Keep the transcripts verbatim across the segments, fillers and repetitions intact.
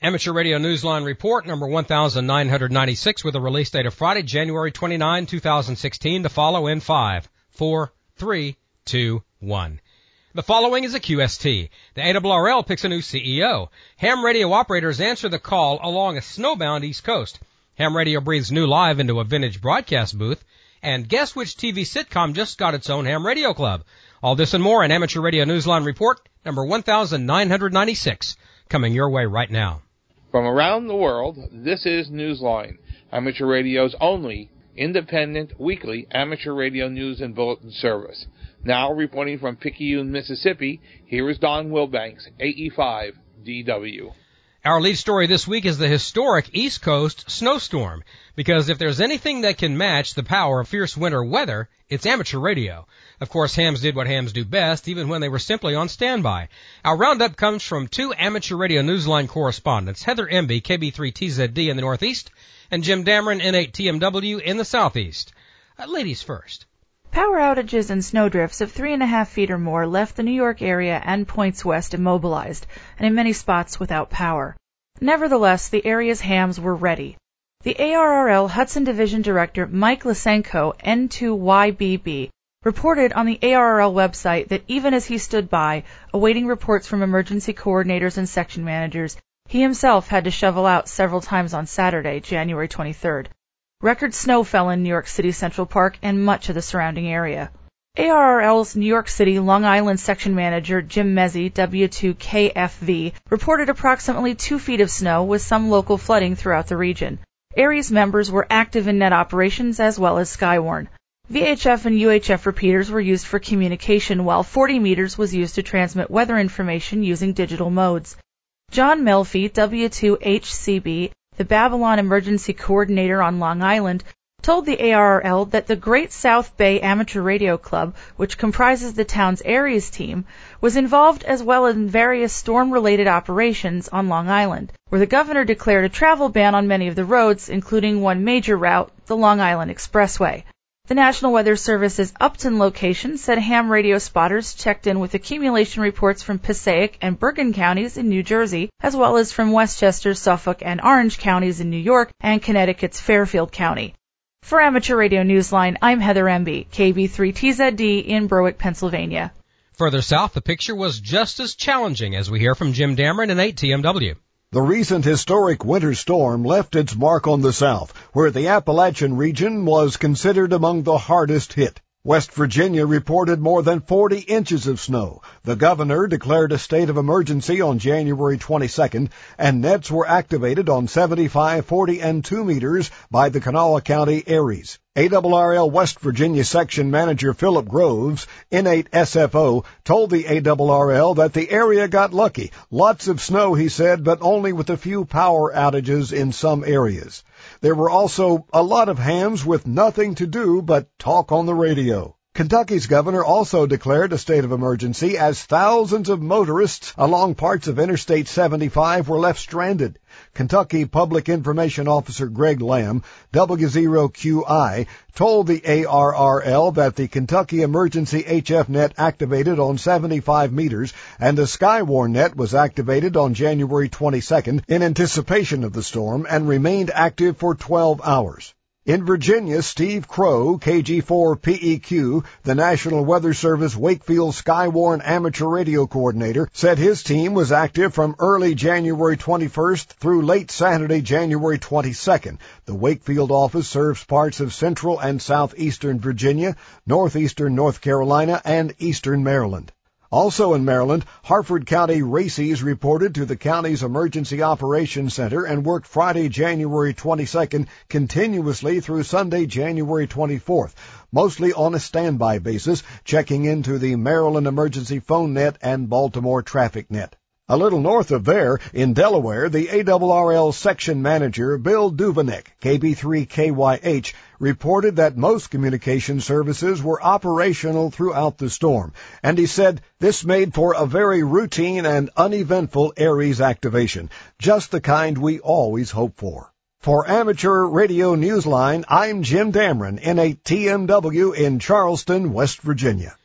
Amateur Radio Newsline Report number one thousand nine hundred ninety-six with a release date of Friday, January twenty-ninth, two thousand sixteen, to follow in five, four, three, two, one. The following is a Q S T. The A R R L picks a new C E O. Ham radio operators answer the call along a snowbound East Coast. Ham radio breathes new life into a vintage broadcast booth. And guess which T V sitcom just got its own ham radio club? All this and more in Amateur Radio Newsline Report number one thousand nine hundred ninety-six, coming your way right now. From around the world, this is Newsline, Amateur Radio's only independent weekly amateur radio news and bulletin service. Now reporting from Picayune, Mississippi, here is Don Wilbanks, A E five D W. Our lead story this week is the historic East Coast snowstorm, because if there's anything that can match the power of fierce winter weather, it's amateur radio. Of course, hams did what hams do best, even when they were simply on standby. Our roundup comes from two Amateur Radio Newsline correspondents, Heather Emby, K B three T Z D in the Northeast, and Jim Dameron, N eight T M W in the Southeast. Uh, ladies first. Power outages and snowdrifts of three and a half feet or more left the New York area and points west immobilized, and in many spots without power. Nevertheless, the area's hams were ready. The A R R L Hudson Division Director Mike Lysenko, N two Y B B, reported on the A R R L website that even as he stood by, awaiting reports from emergency coordinators and section managers, he himself had to shovel out several times on Saturday, January twenty-third. Record snow fell in New York City Central Park and much of the surrounding area. A R R L's New York City Long Island section manager Jim Mezzi, W two K F V, reported approximately two feet of snow with some local flooding throughout the region. ARES members were active in net operations as well as Skywarn. V H F and U H F repeaters were used for communication, while forty meters was used to transmit weather information using digital modes. John Melfi, W two H C B, the Babylon Emergency Coordinator on Long Island, told the A R R L that the Great South Bay Amateur Radio Club, which comprises the town's ARES team, was involved as well in various storm-related operations on Long Island, where the governor declared a travel ban on many of the roads, including one major route, the Long Island Expressway. The National Weather Service's Upton location said ham radio spotters checked in with accumulation reports from Passaic and Bergen counties in New Jersey, as well as from Westchester, Suffolk, and Orange counties in New York and Connecticut's Fairfield County. For Amateur Radio Newsline, I'm Heather Emby, K B three T Z D in Berwick, Pennsylvania. Further south, the picture was just as challenging, as we hear from Jim Dameron and eight T M W. The recent historic winter storm left its mark on the South, where the Appalachian region was considered among the hardest hit. West Virginia reported more than forty inches of snow. The governor declared a state of emergency on January twenty-second, and nets were activated on seventy-five, forty, and two meters by the Kanawha County ARES. A R R L West Virginia Section Manager Philip Groves, N eight S F O, told the A R R L that the area got lucky. Lots of snow, he said, but only with a few power outages in some areas. There were also a lot of hams with nothing to do but talk on the radio. Kentucky's governor also declared a state of emergency as thousands of motorists along parts of Interstate seventy-five were left stranded. Kentucky Public Information Officer Greg Lamb, W zero Q I, told the A R R L that the Kentucky Emergency H F net activated on seventy-five meters and the Skywarn net was activated on January twenty-second in anticipation of the storm and remained active for twelve hours. In Virginia, Steve Crow, K G four P E Q, the National Weather Service Wakefield Skywarn Amateur Radio Coordinator, said his team was active from early January twenty-first through late Saturday, January twenty-second. The Wakefield office serves parts of central and southeastern Virginia, northeastern North Carolina, and eastern Maryland. Also in Maryland, Harford County Races reported to the county's Emergency Operations Center and worked Friday, January twenty-second, continuously through Sunday, January twenty-fourth, mostly on a standby basis, checking into the Maryland Emergency Phone Net and Baltimore Traffic Net. A little north of there, in Delaware, the A R R L Section Manager, Bill Duveneck, K B three K Y H, reported that most communication services were operational throughout the storm, and he said this made for a very routine and uneventful ARES activation, just the kind we always hope for. For Amateur Radio Newsline, I'm Jim Dameron, N eight T M W in Charleston, West Virginia.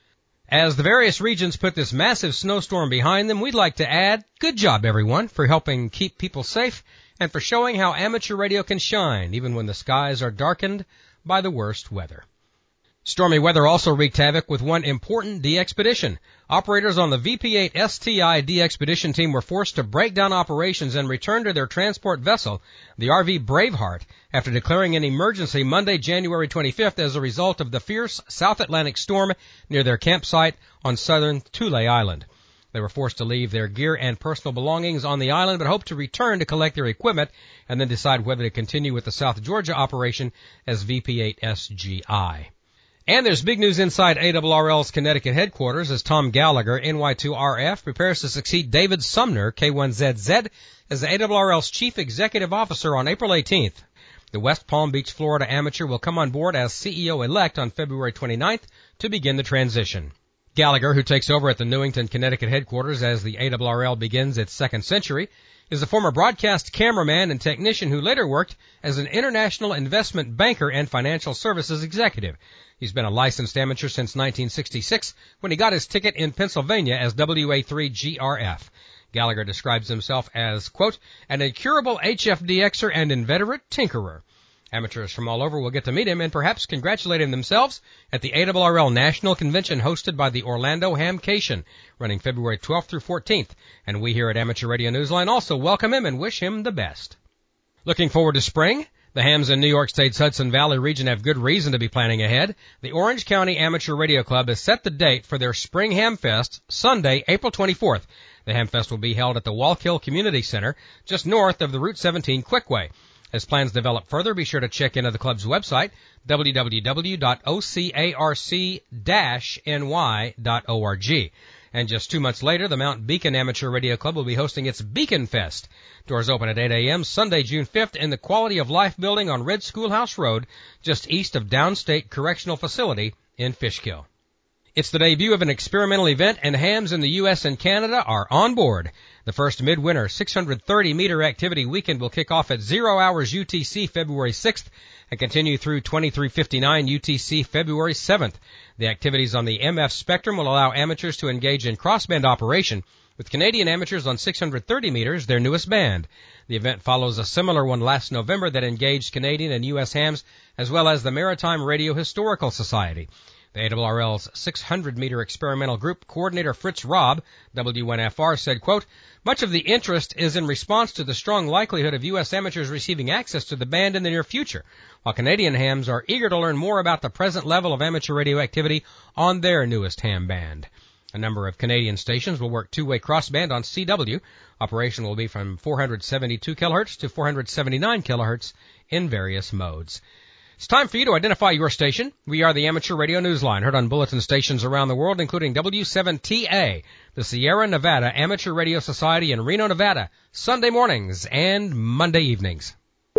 As the various regions put this massive snowstorm behind them, we'd like to add, good job everyone for helping keep people safe and for showing how amateur radio can shine even when the skies are darkened by the worst weather. Stormy weather also wreaked havoc with one important de-expedition. Operators on the V P eight S T I de-expedition team were forced to break down operations and return to their transport vessel, the R V Braveheart, after declaring an emergency Monday, January twenty-fifth as a result of the fierce South Atlantic storm near their campsite on southern Thule Island. They were forced to leave their gear and personal belongings on the island, but hoped to return to collect their equipment and then decide whether to continue with the South Georgia operation as V P eight S G I. And there's big news inside A R R L's Connecticut headquarters as Tom Gallagher, N Y two R F, prepares to succeed David Sumner, K one Z Z, as A R R L's Chief Executive Officer on April eighteenth. The West Palm Beach, Florida amateur will come on board as C E O-elect on February twenty-ninth to begin the transition. Gallagher, who takes over at the Newington, Connecticut headquarters as the A R R L begins its second century, is a former broadcast cameraman and technician who later worked as an international investment banker and financial services executive. He's been a licensed amateur since nineteen sixty-six when he got his ticket in Pennsylvania as W A three G R F. Gallagher describes himself as, quote, an incurable H F D Xer and inveterate tinkerer. Amateurs from all over will get to meet him and perhaps congratulate him themselves at the A R R L National Convention hosted by the Orlando Hamcation, running February twelfth through fourteenth. And we here at Amateur Radio Newsline also welcome him and wish him the best. Looking forward to spring? The hams in New York State's Hudson Valley region have good reason to be planning ahead. The Orange County Amateur Radio Club has set the date for their Spring Ham Fest, Sunday, April twenty-fourth. The Ham Fest will be held at the Wallkill Community Center, just north of the Route seventeen Quickway. As plans develop further, be sure to check into the club's website, w w w dot o c a r c dash n y dot org. And just two months later, the Mount Beacon Amateur Radio Club will be hosting its Beacon Fest. Doors open at eight a.m. Sunday, June fifth in the Quality of Life building on Red Schoolhouse Road, just east of Downstate Correctional Facility in Fishkill. It's the debut of an experimental event, and hams in the U S and Canada are on board. The first midwinter six hundred thirty meter activity weekend will kick off at zero hours U T C February sixth and continue through twenty-three fifty-nine U T C February seventh. The activities on the M F Spectrum will allow amateurs to engage in crossband operation, with Canadian amateurs on six hundred thirty meters, their newest band. The event follows a similar one last November that engaged Canadian and U S hams, as well as the Maritime Radio Historical Society. The A R R L's six hundred meter experimental group coordinator Fritz Robb, W N F R, said, quote, much of the interest is in response to the strong likelihood of U S amateurs receiving access to the band in the near future, while Canadian hams are eager to learn more about the present level of amateur radio activity on their newest ham band. A number of Canadian stations will work two-way crossband on C W. Operation will be from four hundred seventy-two kilohertz to four hundred seventy-nine kilohertz in various modes. It's time for you to identify your station. We are the Amateur Radio Newsline, heard on bulletin stations around the world, including W seven T A, the Sierra Nevada Amateur Radio Society in Reno, Nevada, Sunday mornings and Monday evenings.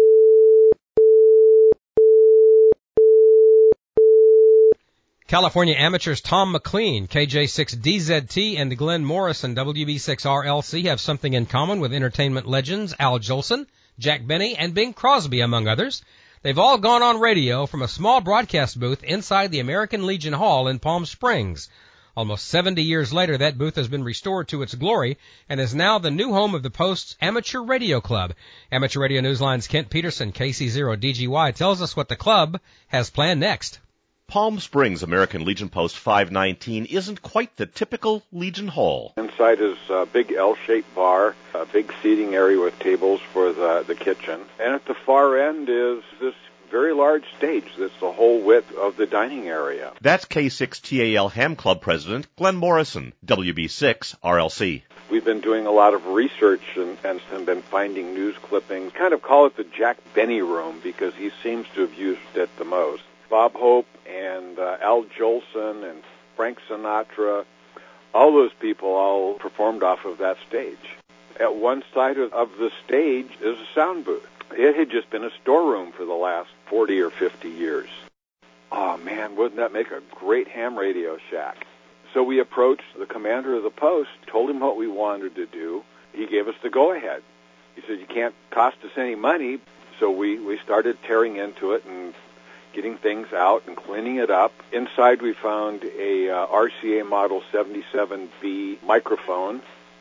California amateurs Tom McLean, K J six D Z T, and Glenn Morrison, W B six R L C, have something in common with entertainment legends Al Jolson, Jack Benny, and Bing Crosby, among others. They've all gone on radio from a small broadcast booth inside the American Legion Hall in Palm Springs. Almost seventy years later, that booth has been restored to its glory and is now the new home of the Post's Amateur Radio Club. Amateur Radio Newsline's Kent Peterson, K C zero D G Y, tells us what the club has planned next. Palm Springs American Legion Post five nineteen isn't quite the typical Legion Hall. Inside is a big L-shaped bar, a big seating area with tables for the, the kitchen. And at the far end is this very large stage that's the whole width of the dining area. That's K six T A L Ham Club President Glenn Morrison, W B six R L C. We've been doing a lot of research and, and, and been finding news clippings. Kind of call it the Jack Benny room because he seems to have used it the most. Bob Hope and uh, Al Jolson and Frank Sinatra, all those people all performed off of that stage. At one side of, of the stage is a sound booth. It had just been a storeroom for the last forty or fifty years. Oh, man, wouldn't that make a great ham radio shack? So we approached the commander of the post, told him what we wanted to do. He gave us the go-ahead. He said, you can't cost us any money. So we, we started tearing into it and getting things out and cleaning it up. Inside we found a uh, R C A Model seventy-seven B microphone,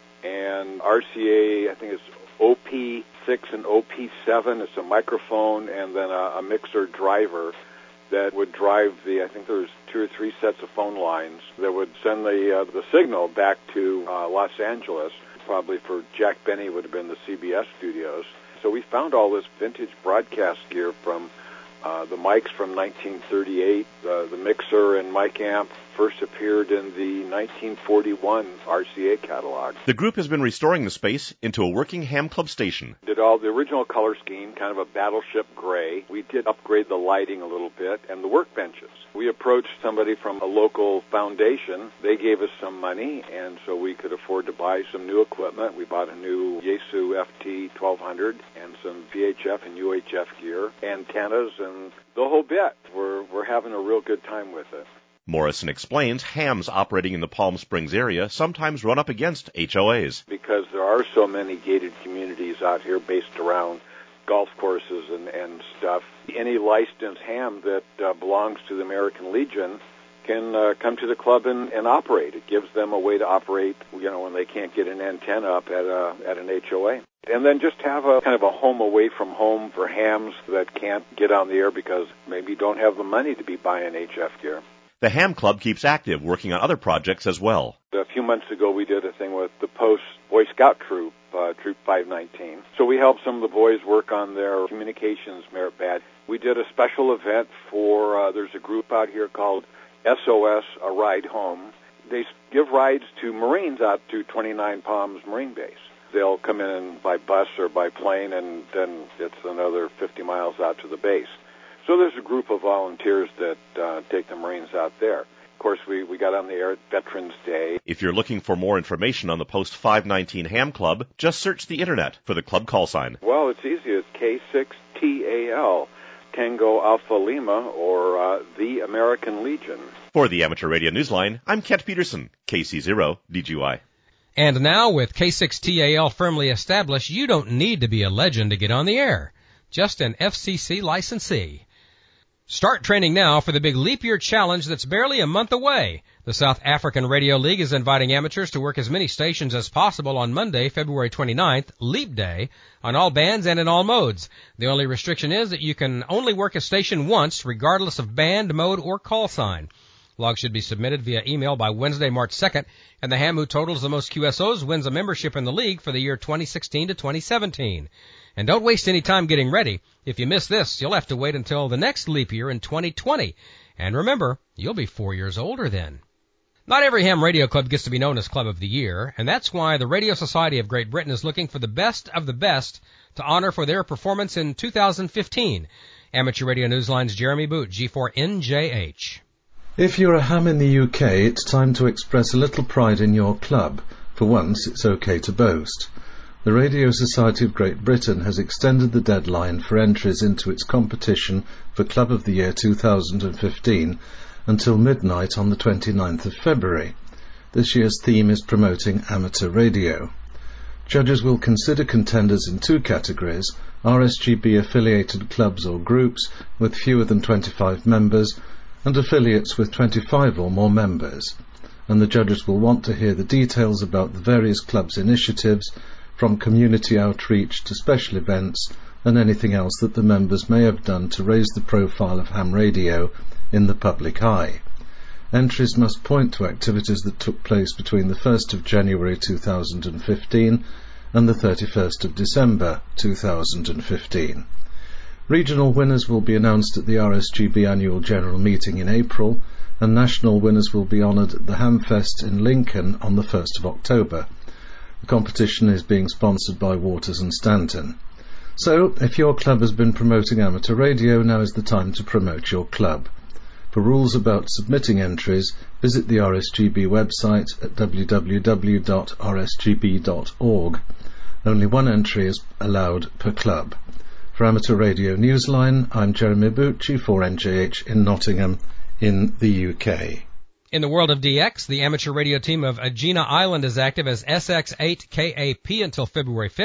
and R C A, I think it's O P six and O P seven. It's a microphone and then a, a mixer driver that would drive the, I think there's two or three sets of phone lines that would send the uh, the signal back to uh, Los Angeles. Probably for Jack Benny would have been the C B S studios. So we found all this vintage broadcast gear from uh, the mics from nineteen thirty-eight. Uh, the mixer and mic amp first appeared in the nineteen forty-one R C A catalog. The group has been restoring the space into a working Ham Club station. Did all the original color scheme, kind of a battleship gray. We did upgrade the lighting a little bit and the workbenches. We approached somebody from a local foundation. They gave us some money, and so we could afford to buy some new equipment. We bought a new Yaesu F T twelve hundred and some V H F and U H F gear, antennas, and the whole bit. We're, we're having a real good time with it. Morrison explains hams operating in the Palm Springs area sometimes run up against H O As. Because there are so many gated communities out here based around golf courses and, and stuff, any licensed ham that uh, belongs to the American Legion can uh, come to the club and, and operate. It gives them a way to operate, you know, when they can't get an antenna up at a, at an H O A. And then just have a kind of a home away from home for hams that can't get on the air because maybe don't have the money to be buying H F gear. The Ham Club keeps active, working on other projects as well. A few months ago, we did a thing with the Post Boy Scout Troop, uh, Troop five nineteen. So we helped some of the boys work on their communications merit badge. We did a special event for, uh, there's a group out here called S O S, A Ride Home. They give rides to Marines out to twenty-nine Palms Marine Base. They'll come in by bus or by plane, and then it's another fifty miles out to the base. So there's a group of volunteers that uh, take the Marines out there. Of course, we, we got on the air at Veterans Day. If you're looking for more information on the Post five nineteen Ham Club, just search the Internet for the club call sign. Well, it's easy. It's K six T A L, Tango Alpha Lima, or uh, the American Legion. For the Amateur Radio Newsline, I'm Kent Peterson, K C zero D G Y. And now, with K six T A L firmly established, you don't need to be a legend to get on the air. Just an F C C licensee. Start training now for the big Leap Year Challenge that's barely a month away. The South African Radio League is inviting amateurs to work as many stations as possible on Monday, February twenty-ninth, Leap Day, on all bands and in all modes. The only restriction is that you can only work a station once, regardless of band, mode, or call sign. Logs should be submitted via email by Wednesday, March second, and the ham who totals the most Q S Os wins a membership in the league for the year twenty sixteen to twenty seventeen. And don't waste any time getting ready. If you miss this, you'll have to wait until the next leap year in twenty twenty. And remember, you'll be four years older then. Not every ham radio club gets to be known as Club of the Year, and that's why the Radio Society of Great Britain is looking for the best of the best to honor for their performance in two thousand fifteen. Amateur Radio Newsline's Jeremy Boot, G four N J H. If you're a ham in the U K, it's time to express a little pride in your club. For once, it's okay to boast. The Radio Society of Great Britain has extended the deadline for entries into its competition for Club of the Year two thousand fifteen until midnight on the twenty-ninth of February. This year's theme is promoting amateur radio. Judges will consider contenders in two categories: R S G B-affiliated clubs or groups with fewer than twenty-five members, and affiliates with twenty-five or more members. And the judges will want to hear the details about the various clubs' initiatives, from community outreach to special events and anything else that the members may have done to raise the profile of ham radio in the public eye. Entries must point to activities that took place between the first of January two thousand fifteen and the thirty-first of December two thousand fifteen. Regional winners will be announced at the R S G B annual general meeting in April, and national winners will be honoured at the Hamfest in Lincoln on the first of October. The competition is being sponsored by Waters and Stanton. So, if your club has been promoting amateur radio, now is the time to promote your club. For rules about submitting entries, visit the R S G B website at w w w dot r s g b dot org. Only one entry is allowed per club. For Amateur Radio Newsline, I'm Jeremy Boot, G four N J H in Nottingham, in the U K. In the world of D X, the amateur radio team of Agena Island is active as S X eight K A P until February fifth.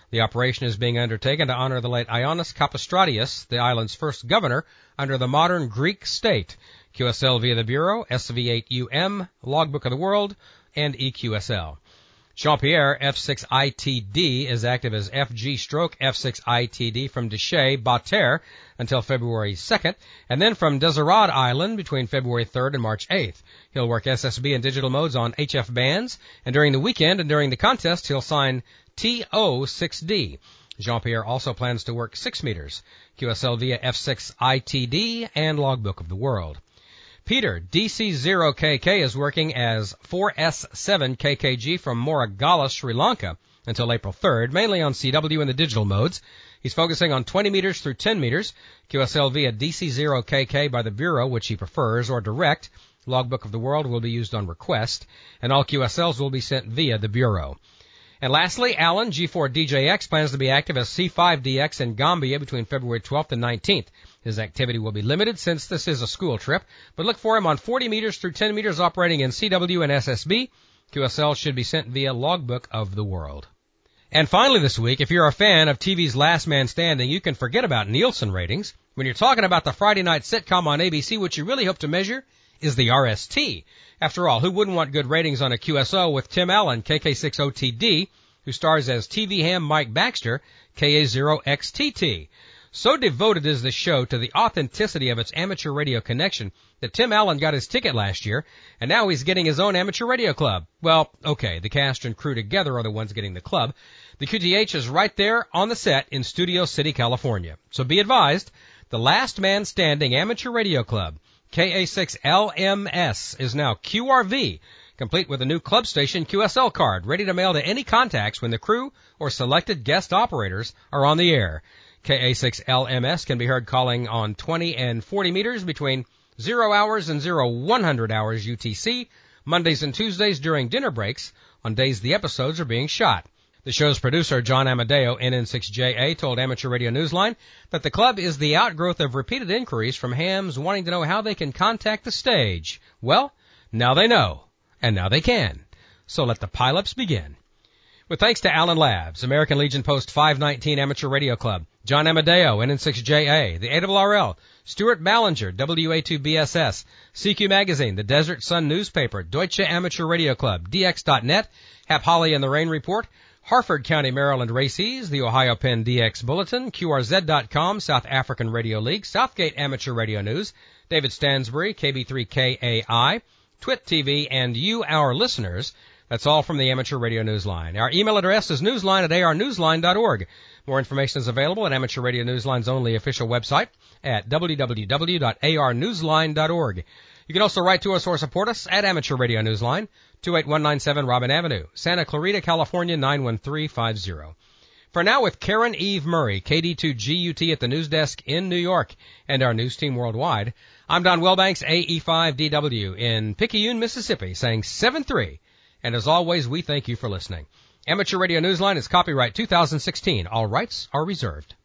The operation is being undertaken to honor the late Ioannis Kapistradius, the island's first governor under the modern Greek state. Q S L via the Bureau, S V eight U M, Logbook of the World, and E Q S L. Jean-Pierre F six I T D is active as F G stroke F six I T D from Deschamps, Bater until February second, and then from Desirade Island between February third and March eighth. He'll work S S B and digital modes on H F bands, and during the weekend and during the contest he'll sign T O six D. Jean-Pierre also plans to work six meters, Q S L via F six I T D and Logbook of the World. Peter, D C zero K K, is working as four S seven K K G from Moragala, Sri Lanka, until April third, mainly on C W and the digital modes. He's focusing on twenty meters through ten meters, Q S L via D C zero K K by the Bureau, which he prefers, or direct. Logbook of the World will be used on request, and all Q S Ls will be sent via the Bureau. And lastly, Alan, G four D J X, plans to be active as C five D X in Gambia between February twelfth and nineteenth. His activity will be limited since this is a school trip, but look for him on forty meters through ten meters operating in C W and S S B. Q S L should be sent via Logbook of the World. And finally this week, if you're a fan of T V's Last Man Standing, you can forget about Nielsen ratings. When you're talking about the Friday night sitcom on A B C, what you really hope to measure is the R S T. After all, who wouldn't want good ratings on a Q S O with Tim Allen, K K six O T D, who stars as T V ham Mike Baxter, K A zero X T T. So devoted is this show to the authenticity of its amateur radio connection that Tim Allen got his ticket last year, and now he's getting his own amateur radio club. Well, okay, the cast and crew together are the ones getting the club. The Q T H is right there on the set in Studio City, California. So be advised, the Last Man Standing Amateur Radio Club, K A six L M S, is now Q R V, complete with a new club station Q S L card, ready to mail to any contacts when the crew or selected guest operators are on the air. K A six L M S can be heard calling on twenty and forty meters between zero hours and zero one hundred hours U T C, Mondays and Tuesdays during dinner breaks, on days the episodes are being shot. The show's producer, John Amadeo, N N six J A, told Amateur Radio Newsline that the club is the outgrowth of repeated inquiries from hams wanting to know how they can contact the stage. Well, now they know, and now they can. So let the pileups begin. With thanks to Allen Labs, American Legion Post five nineteen Amateur Radio Club, John Amadeo, N N six J A, the A R R L, Stuart Ballinger, W A two B S S, C Q Magazine, the Desert Sun Newspaper, Deutsche Amateur Radio Club, D X dot net, Hap Holly and the Rain Report, Harford County, Maryland Races, the Ohio Penn D X Bulletin, Q R Z dot com, South African Radio League, Southgate Amateur Radio News, David Stansbury, K B three K A I, Twit T V, and you, our listeners. That's all from the Amateur Radio Newsline. Our email address is newsline at a r newsline dot org. More information is available at Amateur Radio Newsline's only official website at w w w dot a r newsline dot org. You can also write to us or support us at Amateur Radio Newsline, two eight one nine seven Robin Avenue, Santa Clarita, California, nine one three five zero. For now, with Karen Eve Murray, K D two G U T at the news desk in New York, and our news team worldwide, I'm Don Wilbanks, A E five D W in Picayune, Mississippi, saying seven three. And as always, we thank you for listening. Amateur Radio Newsline is copyright two thousand sixteen. All rights are reserved.